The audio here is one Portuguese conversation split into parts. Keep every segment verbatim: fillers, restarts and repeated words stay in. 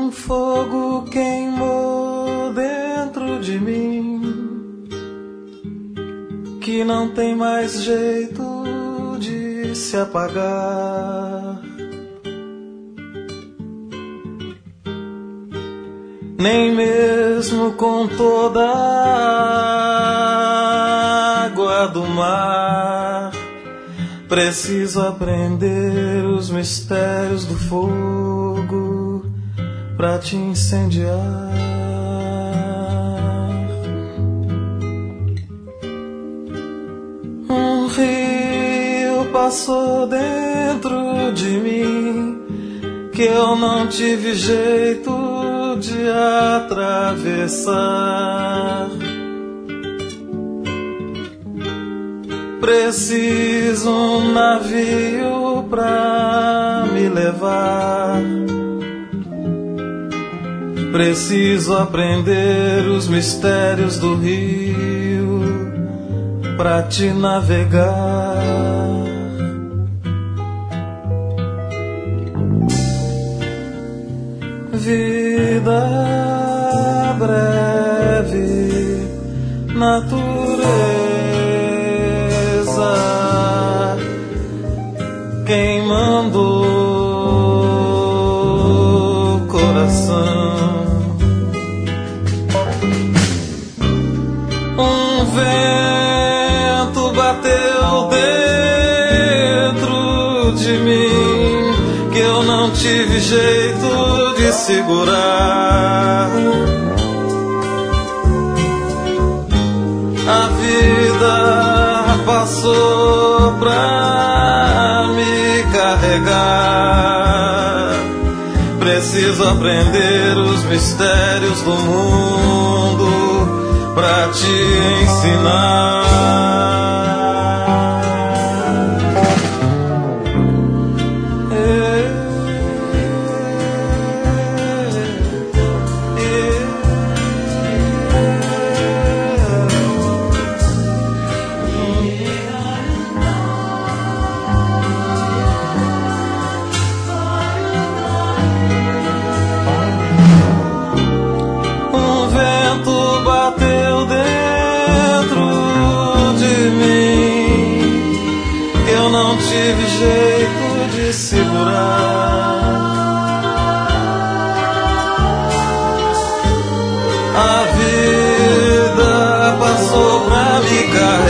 Um fogo queimou dentro de mim, que não tem mais jeito de se apagar. Nem mesmo com toda a água do mar preciso aprender os mistérios do fogo pra te incendiar. Um rio passou dentro de mim, que eu não tive jeito de atravessar. Preciso um navio pra me levar. Preciso aprender os mistérios do rio pra te navegar. Vida breve, natureza, queimando o coração. Um vento bateu dentro de mim, que eu não tive jeito de segurar. A vida passou pra me carregar. Preciso aprender os mistérios do mundo pra te ensinar. Tive jeito de segurar. A vida passou pra me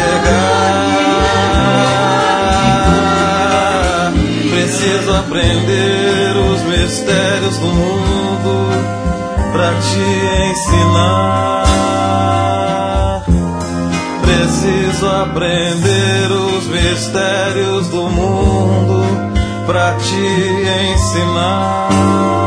carregar. Preciso aprender os mistérios do mundo pra te ensinar. Preciso aprender os mistérios do mundo pra te ensinar.